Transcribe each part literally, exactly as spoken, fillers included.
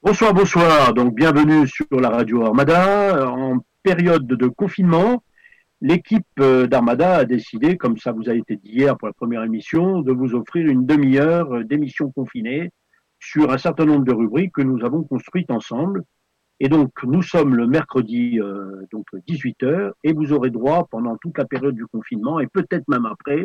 Bonsoir, bonsoir. Donc, bienvenue sur la radio Armada. En période de confinement, l'équipe d'Armada a décidé, comme ça vous a été dit hier pour la première émission, de vous offrir une demi-heure d'émission confinée sur un certain nombre de rubriques que nous avons construites ensemble. Et donc, nous sommes le mercredi euh, donc dix-huit heures et vous aurez droit pendant toute la période du confinement et peut-être même après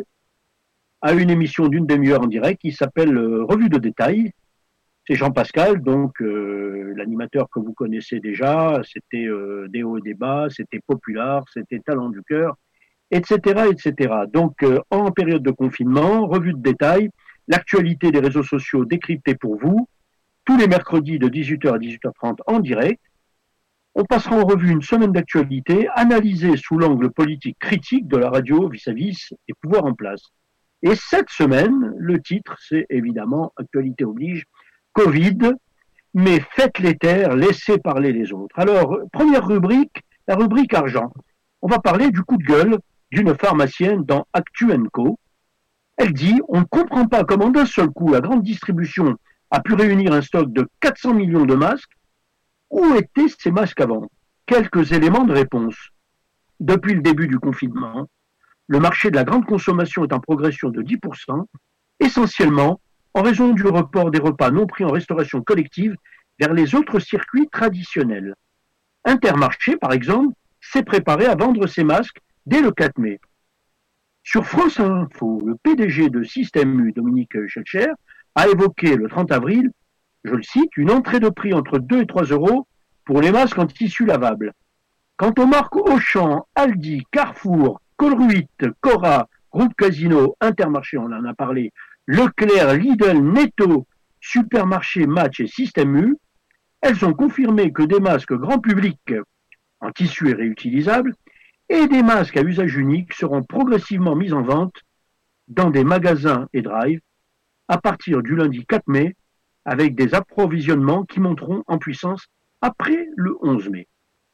à une émission d'une demi-heure en direct qui s'appelle euh, Revue de détail. C'est Jean-Pascal, donc euh, l'animateur que vous connaissez déjà, c'était euh, des hauts et des bas, c'était Populaire, c'était Talent du cœur, et cetera, et cetera. Donc euh, en période de confinement, revue de détail, l'actualité des réseaux sociaux décryptée pour vous, tous les mercredis de dix-huit heures à dix-huit heures trente en direct. On passera en revue une semaine d'actualité analysée sous l'angle politique critique de la radio vis-à-vis des pouvoirs en place. Et cette semaine, le titre, c'est évidemment Actualité oblige, Covid, mais faites les taire, laissez parler les autres. Alors, première rubrique, la rubrique argent. On va parler du coup de gueule d'une pharmacienne dans Actu and Co. Elle dit, on ne comprend pas comment d'un seul coup la grande distribution a pu réunir un stock de quatre cents millions de masques. Où étaient ces masques avant? Quelques éléments de réponse. Depuis le début du confinement, le marché de la grande consommation est en progression de dix pour cent, essentiellement en raison du report des repas non pris en restauration collective vers les autres circuits traditionnels. Intermarché, par exemple, s'est préparé à vendre ses masques dès le quatre mai. Sur France Info, le P D G de Système U, Dominique Schelcher, a évoqué le trente avril, je le cite, une entrée de prix entre deux et trois euros pour les masques en tissu lavable. Quant aux marques Auchan, Aldi, Carrefour, Colruyt, Cora, Groupe Casino, Intermarché, on en a parlé, Leclerc, Lidl, Netto, Supermarché, Match et Système U, elles ont confirmé que des masques grand public en tissu et réutilisables et des masques à usage unique seront progressivement mis en vente dans des magasins et drive à partir du lundi quatre mai avec des approvisionnements qui monteront en puissance après le onze mai.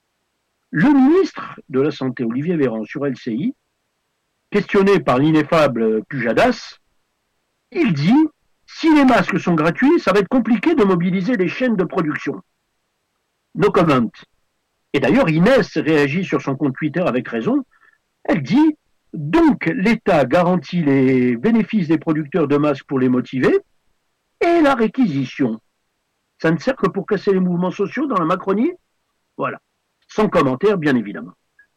Le ministre de la Santé, Olivier Véran, sur L C I, questionné par l'ineffable Pujadas, il dit, si les masques sont gratuits, ça va être compliqué de mobiliser les chaînes de production. No comment. Et d'ailleurs, Inès réagit sur son compte Twitter avec raison. Elle dit, donc l'État garantit les bénéfices des producteurs de masques pour les motiver et la réquisition. Ça ne sert que pour casser les mouvements sociaux dans la Macronie? Voilà. Sans commentaire, bien évidemment.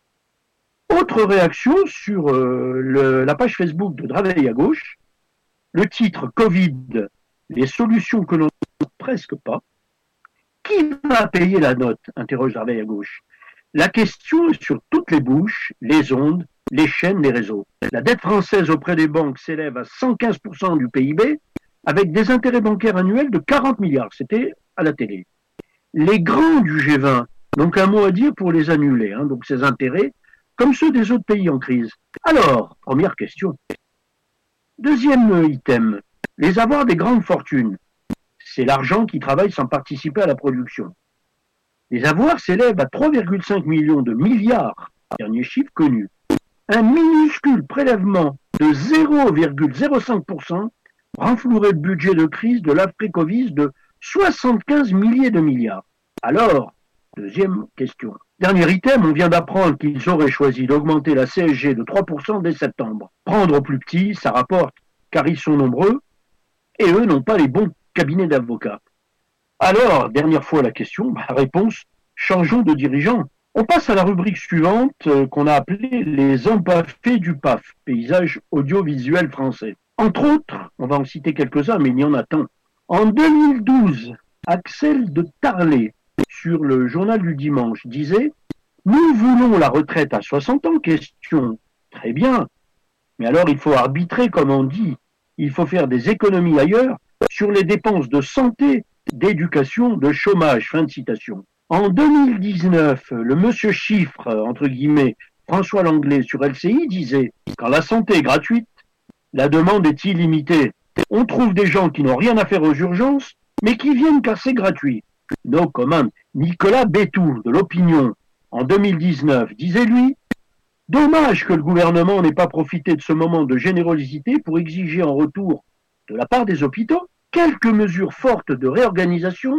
Autre réaction sur euh, le, la page Facebook de Draveil à gauche. Le titre Covid, les solutions que l'on ne trouve presque pas. Qui va payer la note? Interroge Draveil à gauche. La question est sur toutes les bouches, les ondes, les chaînes, les réseaux. La dette française auprès des banques s'élève à cent quinze pour cent du P I B, avec des intérêts bancaires annuels de quarante milliards. C'était à la télé. Les grands du G vingt n'ont qu'un mot à dire pour les annuler, hein, donc ces intérêts, comme ceux des autres pays en crise. Alors, première question. Deuxième item, les avoirs des grandes fortunes. C'est l'argent qui travaille sans participer à la production. Les avoirs s'élèvent à trois virgule cinq millions de milliards, dernier chiffre connu. Un minuscule prélèvement de zéro virgule zéro cinq pour cent renflouerait le budget de crise de l'après-Covid de soixante-quinze milliers de milliards. Alors, deuxième question. Dernier item, on vient d'apprendre qu'ils auraient choisi d'augmenter la C S G de trois pour cent dès septembre. Prendre aux plus petits, ça rapporte, car ils sont nombreux, et eux n'ont pas les bons cabinets d'avocats. Alors, dernière fois la question, bah, réponse, changeons de dirigeant. On passe à la rubrique suivante euh, qu'on a appelée les empaffés du P A F, paysage audiovisuel français. Entre autres, on va en citer quelques-uns, mais il y en a tant. En deux mille douze, Axel de Tarlet, sur le journal du dimanche, disait « Nous voulons la retraite à soixante ans, question. Très bien. Mais alors il faut arbitrer, comme on dit. Il faut faire des économies ailleurs sur les dépenses de santé, d'éducation, de chômage. » Fin de citation. En deux mille dix-neuf, le monsieur chiffre, entre guillemets, François Langlais sur L C I disait « Quand la santé est gratuite, la demande est illimitée. On trouve des gens qui n'ont rien à faire aux urgences, mais qui viennent car c'est gratuit. » No comment. Nicolas Bétou, de l'Opinion, en deux mille dix-neuf, disait lui « Dommage que le gouvernement n'ait pas profité de ce moment de générosité pour exiger en retour, de la part des hôpitaux, quelques mesures fortes de réorganisation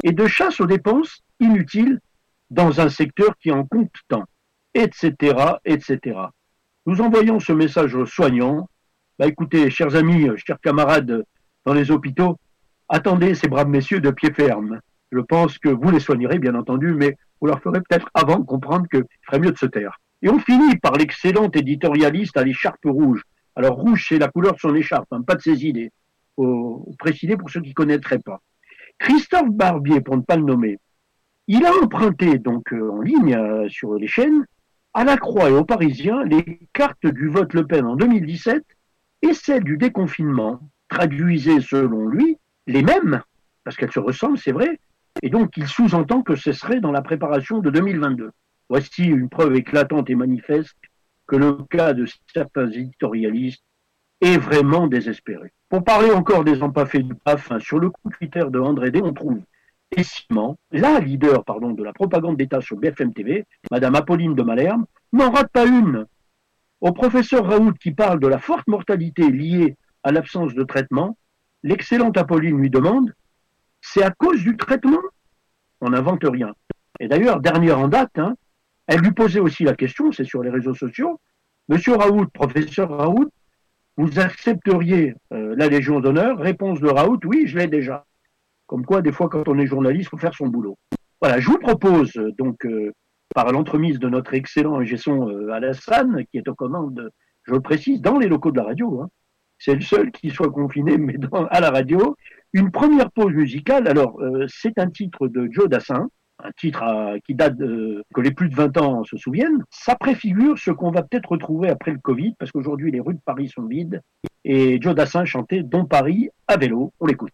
et de chasse aux dépenses inutiles dans un secteur qui en compte tant, et cetera, et cetera. Nous envoyons ce message aux soignants. Bah, écoutez, chers amis, chers camarades dans les hôpitaux, attendez ces braves messieurs de pied ferme. Je pense que vous les soignerez, bien entendu, mais vous leur ferez peut-être avant comprendre qu'il ferait mieux de se taire. Et on finit par l'excellent éditorialiste à l'écharpe rouge. Alors, rouge, c'est la couleur de son écharpe, hein, pas de ses idées. Faut préciser pour ceux qui ne connaîtraient pas. Christophe Barbier, pour ne pas le nommer, il a emprunté donc euh, en ligne euh, sur les chaînes à la Croix et aux Parisiens les cartes du vote Le Pen en deux mille dix-sept et celles du déconfinement, traduisées selon lui les mêmes, parce qu'elles se ressemblent, c'est vrai, et donc il sous-entend que ce serait dans la préparation de deux mille vingt-deux. Voici une preuve éclatante et manifeste que le cas de certains éditorialistes est vraiment désespéré. Pour parler encore des empaffés du P A F, hein, sur le compte Twitter de André D, on trouve décimment la leader pardon, de la propagande d'État sur B F M T V, Madame Apolline de Malherbe, n'en rate pas une. Au professeur Raoult qui parle de la forte mortalité liée à l'absence de traitement, l'excellente Apolline lui demande « C'est à cause du traitement ?» On n'invente rien. Et d'ailleurs, dernière en date, hein, elle lui posait aussi la question, c'est sur les réseaux sociaux, « Monsieur Raoult, professeur Raoult, vous accepteriez euh, la Légion d'honneur ?» Réponse de Raoult, oui, je l'ai déjà. Comme quoi, des fois, quand on est journaliste, il faut faire son boulot. Voilà, je vous propose, donc, euh, par l'entremise de notre excellent ingé son euh, Alassane, qui est aux commandes, je le précise, dans les locaux de la radio, hein. C'est le seul qui soit confiné, mais dans, à la radio, une première pause musicale. Alors, euh, c'est un titre de Joe Dassin, un titre à, qui date de, que les plus de vingt ans se souviennent. Ça préfigure ce qu'on va peut-être retrouver après le Covid, parce qu'aujourd'hui, les rues de Paris sont vides. Et Joe Dassin chantait « Dans Paris, à vélo ». On l'écoute.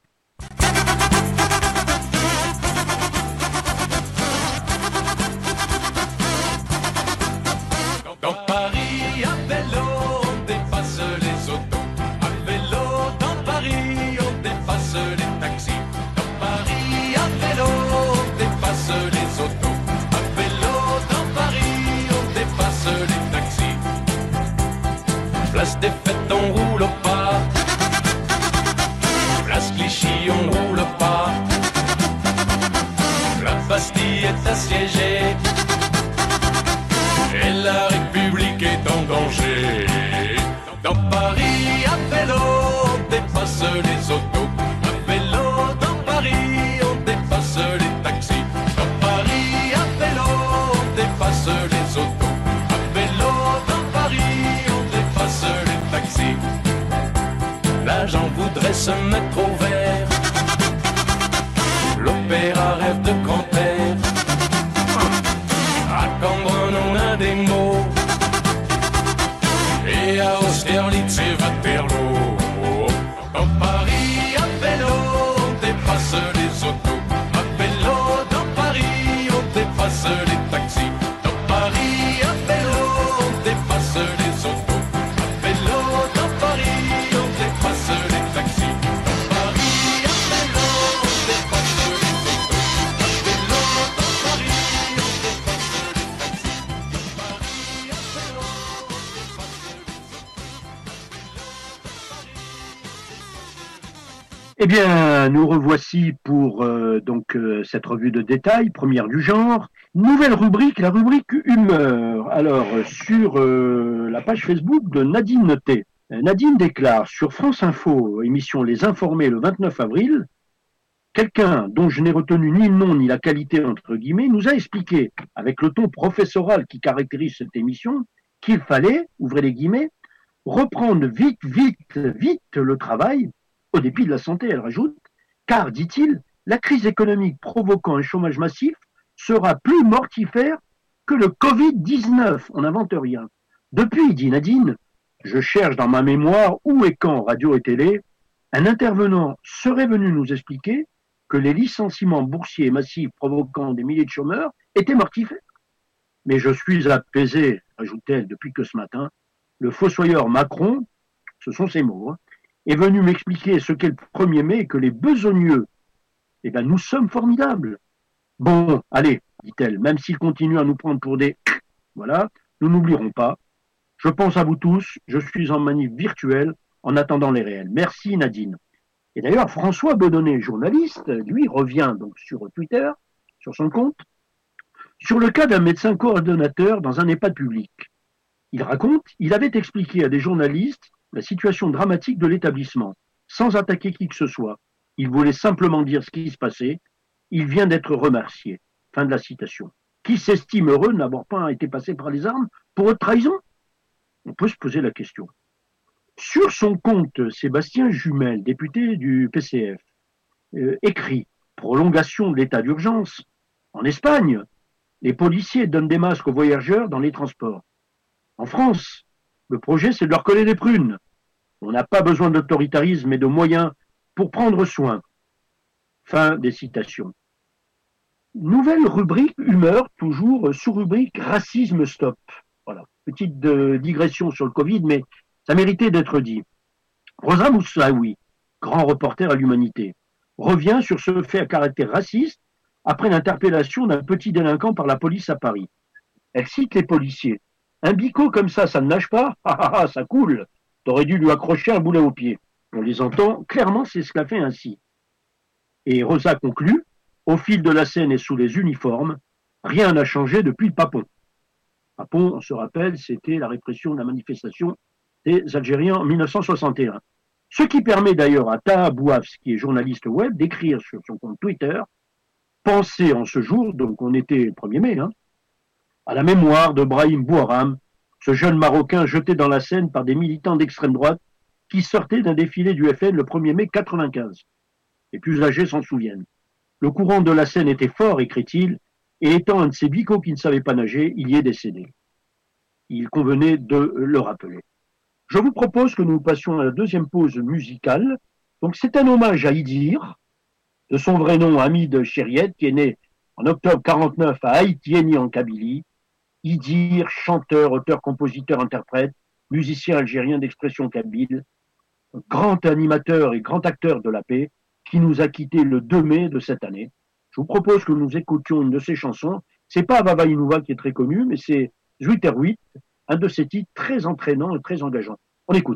Dans Paris, à vélo, on dépasse les autos. À vélo, dans Paris, on dépasse les taxis. Dans Paris, à vélo, on dépasse les autos. À vélo, dans Paris, on dépasse les taxis. Place des fêtes, on roule au pas. Place Clichy, on roule pas. La Bastille est assiégée. Et la République est en danger. Dans Paris, à vélo, on dépasse les autos. À vélo, dans Paris, on dépasse les taxis. Dans Paris, à vélo, on dépasse les autos. À vélo, dans Paris, on dépasse les taxis. L'agent voudrait se mettre au vert. L'opéra rêve de grand air. À Cambronne on a des mots. Et à Austerlitz et Waterloo. Dans Paris, à vélo, on dépasse les autos. À vélo, dans Paris, on dépasse les taxis. Dans Paris, à vélo, on dépasse les autos. À vélo, dans Paris, on dépasse les taxis. Dans Paris, à vélo, on dépasse les autos. À vélo, dans Paris, on dépasse les taxis. Dans Paris, à vélo, on dépasse les autos. Eh bien, nous revoici pour euh, donc euh, cette revue de détail, première du genre. Nouvelle rubrique, la rubrique humeur. Alors, euh, sur euh, la page Facebook de Nadine T. Nadine déclare sur France Info, émission Les Informés le vingt-neuf avril, quelqu'un dont je n'ai retenu ni le nom ni la qualité entre guillemets, nous a expliqué, avec le ton professoral qui caractérise cette émission, qu'il fallait, ouvrez les guillemets, reprendre vite, vite, vite le travail, au dépit de la santé, elle rajoute, car, dit-il, la crise économique provoquant un chômage massif sera plus mortifère que le covid dix-neuf. On n'invente rien. Depuis, dit Nadine, je cherche dans ma mémoire où et quand, radio et télé, un intervenant serait venu nous expliquer que les licenciements boursiers massifs provoquant des milliers de chômeurs étaient mortifères. Mais je suis apaisé, ajoute-t-elle, depuis que ce matin, le fossoyeur Macron, ce sont ses mots, hein, est venu m'expliquer ce qu'est le premier mai et que les besogneux, eh ben, nous sommes formidables. Bon, allez, dit-elle, même s'il continue à nous prendre pour des... Voilà, nous n'oublierons pas. Je pense à vous tous, je suis en manif virtuelle en attendant les réels. Merci Nadine. Et d'ailleurs, François Bedonnet, journaliste, lui revient donc sur Twitter, sur son compte, sur le cas d'un médecin coordonnateur dans un EHPAD public. Il raconte, il avait expliqué à des journalistes la situation dramatique de l'établissement, sans attaquer qui que ce soit. Il voulait simplement dire ce qui se passait. Il vient d'être remercié. Fin de la citation. Qui s'estime heureux n'avoir pas été passé par les armes pour haute trahison? On peut se poser la question. Sur son compte, Sébastien Jumel, député du P C F, euh, écrit « Prolongation de l'état d'urgence. En Espagne, les policiers donnent des masques aux voyageurs dans les transports. En France, le projet, c'est de leur coller des prunes. On n'a pas besoin d'autoritarisme et de moyens pour prendre soin. » Fin des citations. Nouvelle rubrique humeur, toujours sous-rubrique racisme stop. Voilà, petite de, digression sur le Covid, mais ça méritait d'être dit. Rosa Moussaoui, grand reporter à l'Humanité, revient sur ce fait à caractère raciste après l'interpellation d'un petit délinquant par la police à Paris. Elle cite les policiers. Un bico comme ça, ça ne nage pas? Ah ah ah, ça coule. T'aurais dû lui accrocher un boulet au pied. On les entend, clairement c'est ce qu'a fait ainsi. Et Rosa conclut, au fil de la scène et sous les uniformes, rien n'a changé depuis le Papon. Papon, on se rappelle, c'était la répression de la manifestation des Algériens en mille neuf cent soixante et un. Ce qui permet d'ailleurs à Taha Bouafs, qui est journaliste web, d'écrire sur son compte Twitter « Pensez en ce jour », donc on était le premier mai, hein, à la mémoire de Brahim Bouharam, ce jeune Marocain jeté dans la Seine par des militants d'extrême droite qui sortaient d'un défilé du F N le premier mai quatre-vingt-quinze. Les plus âgés s'en souviennent. Le courant de la Seine était fort, écrit-il, et étant un de ces bicots qui ne savait pas nager, il y est décédé. Il convenait de le rappeler. Je vous propose que nous passions à la deuxième pause musicale. Donc c'est un hommage à Idir, de son vrai nom Hamid Chériet, qui est né en octobre quarante-neuf à Haïtieni en Kabylie. Idir, chanteur, auteur, compositeur, interprète, musicien algérien d'expression kabyle, grand animateur et grand acteur de la paix, qui nous a quittés le deux mai de cette année. Je vous propose que nous écoutions une de ses chansons. C'est pas Vava Inouva qui est très connu, mais c'est Zuiterhuit, un de ses titres très entraînants et très engageants. On écoute.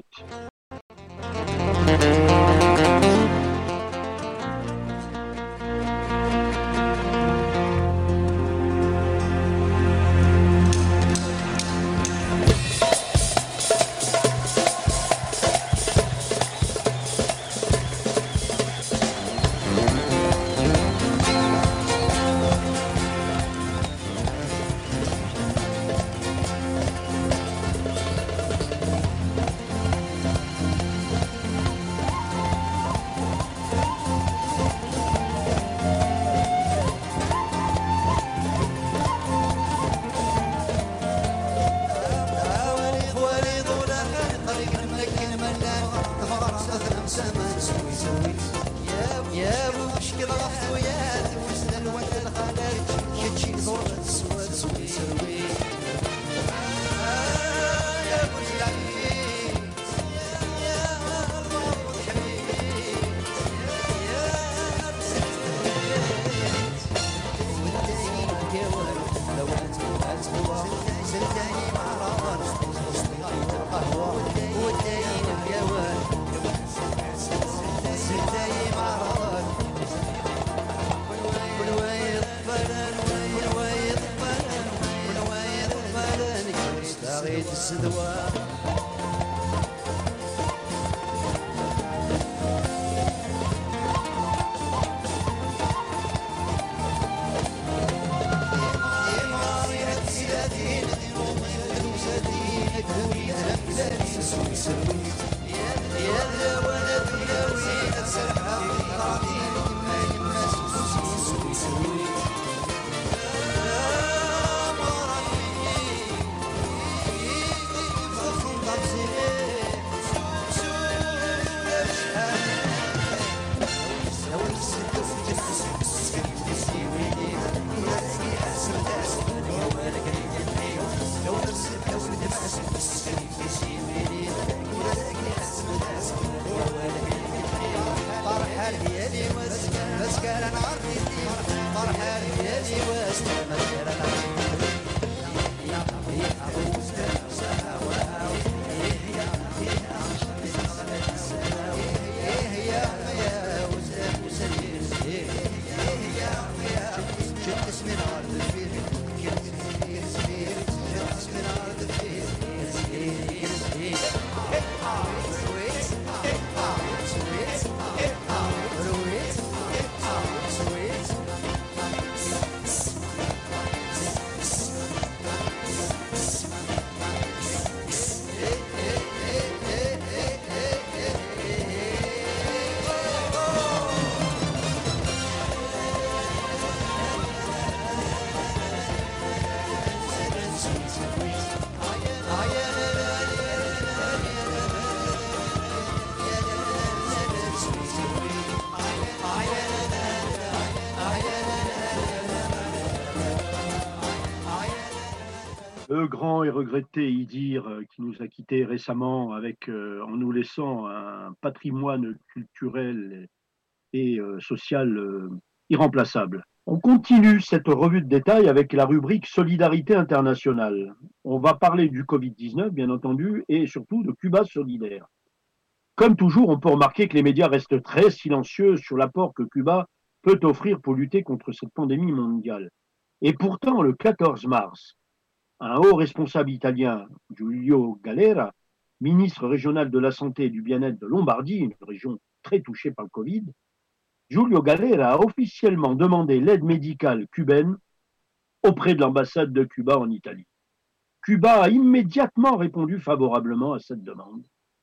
Le grand et regretté Idir, euh, qui nous a quittés récemment avec, euh, en nous laissant un patrimoine culturel et euh, social euh, irremplaçable. On continue cette revue de détail avec la rubrique Solidarité internationale. On va parler du covid dix-neuf, bien entendu, et surtout de Cuba solidaire. Comme toujours, on peut remarquer que les médias restent très silencieux sur l'apport que Cuba peut offrir pour lutter contre cette pandémie mondiale. Et pourtant, le quatorze mars, un haut responsable italien, Giulio Galera, ministre régional de la Santé et du Bien-être de Lombardie, une région très touchée par le Covid, Giulio Galera a officiellement demandé l'aide médicale cubaine auprès de l'ambassade de Cuba en Italie. Cuba a immédiatement répondu favorablement à cette demande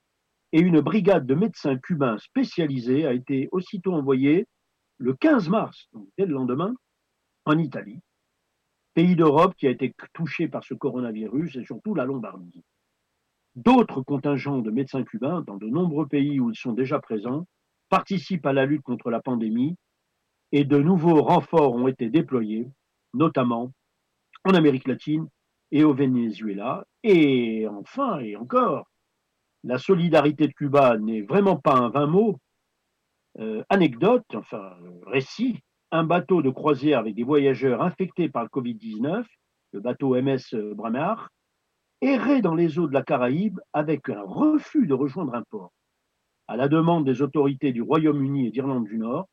et une brigade de médecins cubains spécialisés a été aussitôt envoyée le quinze mars, donc dès le lendemain, en Italie, pays d'Europe qui a été touché par ce coronavirus et surtout la Lombardie. D'autres contingents de médecins cubains, dans de nombreux pays où ils sont déjà présents, participent à la lutte contre la pandémie et de nouveaux renforts ont été déployés, notamment en Amérique latine et au Venezuela. Et enfin, et encore, la solidarité de Cuba n'est vraiment pas un vain mot. Euh, anecdote, enfin récit, un bateau de croisière avec des voyageurs infectés par le covid dix-neuf, le bateau M S Braemar, errait dans les eaux de la Caraïbe avec un refus de rejoindre un port. À la demande des autorités du Royaume-Uni et d'Irlande du Nord,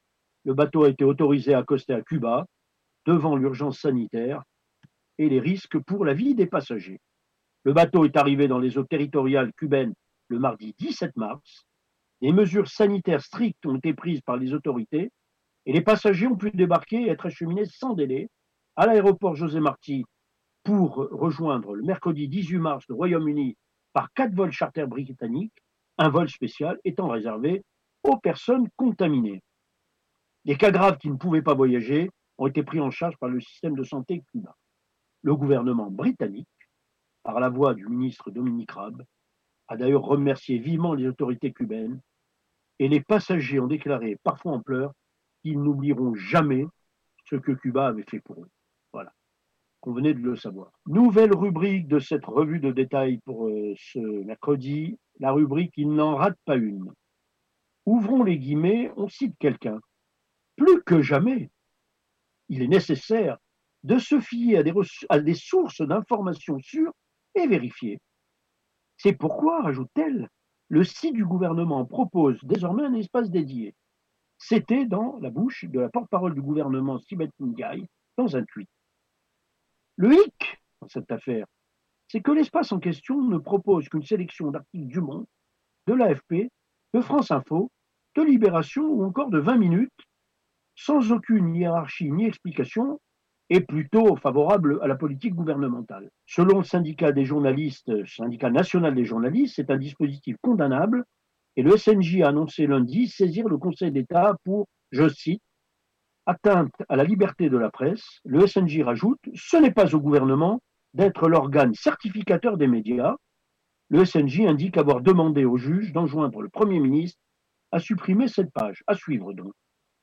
le bateau a été autorisé à accoster à Cuba devant l'urgence sanitaire et les risques pour la vie des passagers. Le bateau est arrivé dans les eaux territoriales cubaines le mardi dix-sept mars. Des mesures sanitaires strictes ont été prises par les autorités et les passagers ont pu débarquer et être acheminés sans délai à l'aéroport José Martí pour rejoindre le mercredi dix-huit mars le Royaume-Uni par quatre vols charters britanniques, un vol spécial étant réservé aux personnes contaminées. Les cas graves qui ne pouvaient pas voyager ont été pris en charge par le système de santé cubain. Le gouvernement britannique, par la voix du ministre Dominic Raab, a d'ailleurs remercié vivement les autorités cubaines et les passagers ont déclaré, parfois en pleurs, qu'ils n'oublieront jamais ce que Cuba avait fait pour eux. Voilà, qu'on venait de le savoir. Nouvelle rubrique de cette revue de détail pour euh, ce mercredi, la rubrique « Il n'en rate pas une ». Ouvrons les guillemets, on cite quelqu'un. Plus que jamais, il est nécessaire de se fier à des, à des sources d'informations sûres et vérifiées. C'est pourquoi, ajoute-t-elle, le site du gouvernement propose désormais un espace dédié. C'était dans la bouche de la porte-parole du gouvernement, Sibeth Ndiaye, dans un tweet. Le hic dans cette affaire, c'est que l'espace en question ne propose qu'une sélection d'articles du Monde, de l'A F P, de France Info, de Libération ou encore de vingt minutes, sans aucune hiérarchie ni explication, et plutôt favorable à la politique gouvernementale. Selon le syndicat des journalistes, syndicat national des journalistes, c'est un dispositif condamnable et le S N J a annoncé lundi saisir le Conseil d'État pour, je cite, atteinte à la liberté de la presse. Le S N J rajoute, ce n'est pas au gouvernement d'être l'organe certificateur des médias. Le S N J indique avoir demandé au juge d'enjoindre le Premier ministre à supprimer cette page. À suivre donc.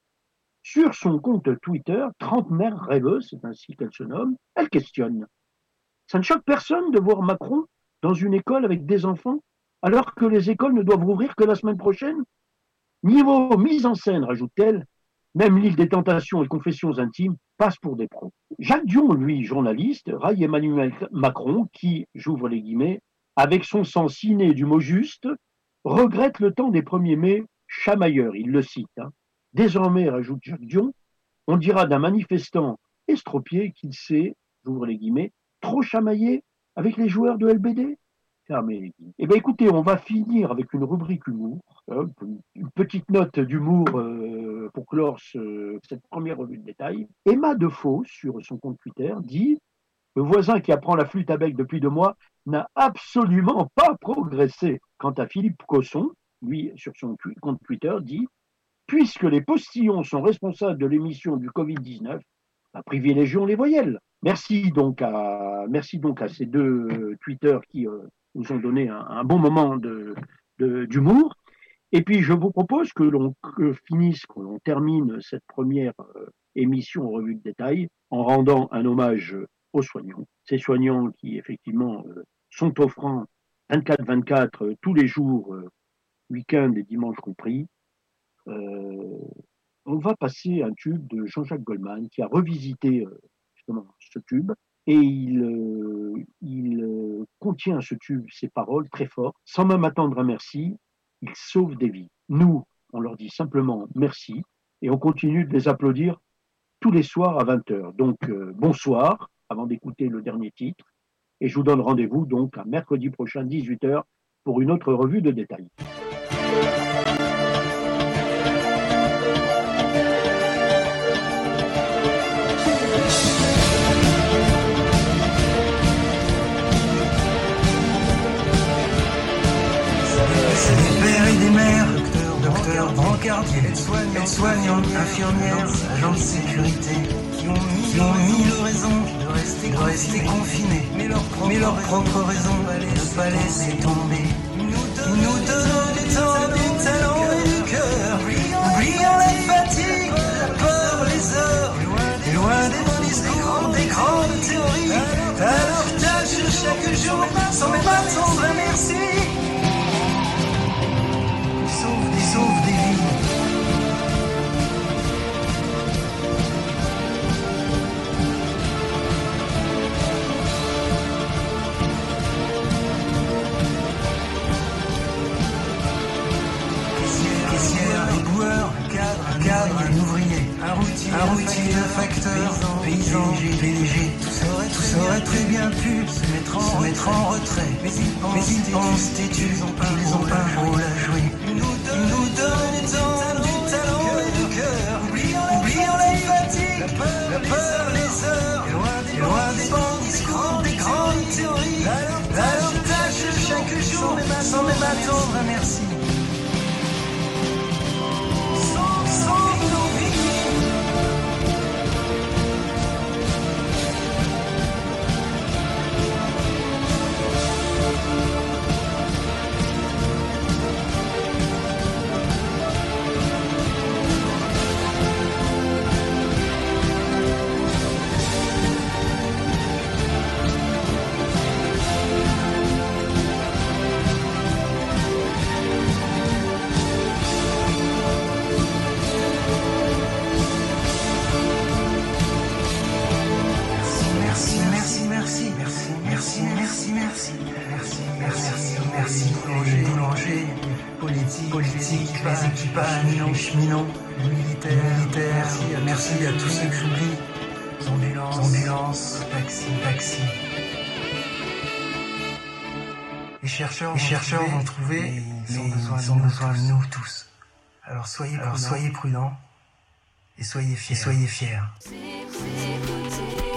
Sur son compte Twitter, Trentenaire rêveuse, c'est ainsi qu'elle se nomme, elle questionne. Ça ne choque personne de voir Macron dans une école avec des enfants, alors que les écoles ne doivent rouvrir que la semaine prochaine? Niveau mise en scène, rajoute-t-elle, même l'île des tentations et confessions intimes passe pour des pros. Jacques Dion, lui, journaliste, raille Emmanuel Macron, qui, j'ouvre les guillemets, avec son sens inné du mot juste, regrette le temps des premiers mai chamailleurs, il le cite. Hein. Désormais, rajoute Jacques Dion, on dira d'un manifestant estropié qu'il s'est, j'ouvre les guillemets, trop chamaillé avec les joueurs de L B D. Fermez les guillemets. Eh bien écoutez, on va finir avec une rubrique humour, hein, une petite note d'humour euh, pour clore ce, cette première revue de détail. Emma Defoe, sur son compte Twitter, dit « Le voisin qui apprend la flûte à bec depuis deux mois n'a absolument pas progressé. » Quant à Philippe Cosson, lui, sur son compte Twitter, dit puisque les postillons sont responsables de l'émission du covid dix-neuf, bah, privilégions les voyelles. Merci donc à, merci donc à ces deux euh, tweeters qui euh, nous ont donné un, un bon moment de, de, d'humour. Et puis, je vous propose que l'on que finisse, que l'on termine cette première euh, émission en revue de détail en rendant un hommage aux soignants. Ces soignants qui, effectivement, euh, sont offrants vingt-quatre vingt-quatre euh, tous les jours, euh, week-end et dimanche compris. Euh, on va passer un tube de Jean-Jacques Goldman qui a revisité euh, justement ce tube et il, euh, il euh, contient ce tube ces paroles très fortes. Sans même attendre un merci, il sauve des vies. Nous, on leur dit simplement merci et on continue de les applaudir tous les soirs à vingt heures. Donc euh, bonsoir avant d'écouter le dernier titre et je vous donne rendez-vous donc à mercredi prochain dix-huit heures pour une autre revue de détails. Des mères, docteurs, brancardiers, aides-soignants, infirmières, agents de sécurité, qui ont mille raisons de rester, de rester confinés, mais leurs leur propres raisons de ne pas laisser tomber. Ils nous donnent du temps, du talent et du cœur, oubliant la fatigue, la peur, les heures, et loin des beaux discours, des grandes théories, à leur tâche chaque jour, sans même attendre un merci. Ils sauvent des vies. Caissière, éboueur, cadre, un cadre, un ouvrier, un routier, un routier, un facteur, paysan, P D G, tout ça aurait, tout ça aurait très bien pu se mettre en, se mettre en retrait. Mais ils pensent, mais ils pensent têtus, ils ont pas, ils ont pas un rôle à jouer. Ils nous donnent du temps, du talent et du cœur, oubliant la fatigue, la peur, la peur, les heures, et loin des, loin des bons discours, des grandes théories. À leur tâche chaque jour, sans même attendre un merci. Les équipages, les cheminots, les militaires, militaires. Merci, merci à tous ceux que j'oublie. Ambulances, ambulances, taxis, taxis. Les chercheurs, les chercheurs vont trouver, mais ils ont besoin, ils ont besoin de nous tous. Alors soyez, alors soyez prudents et soyez fiers, et soyez fiers.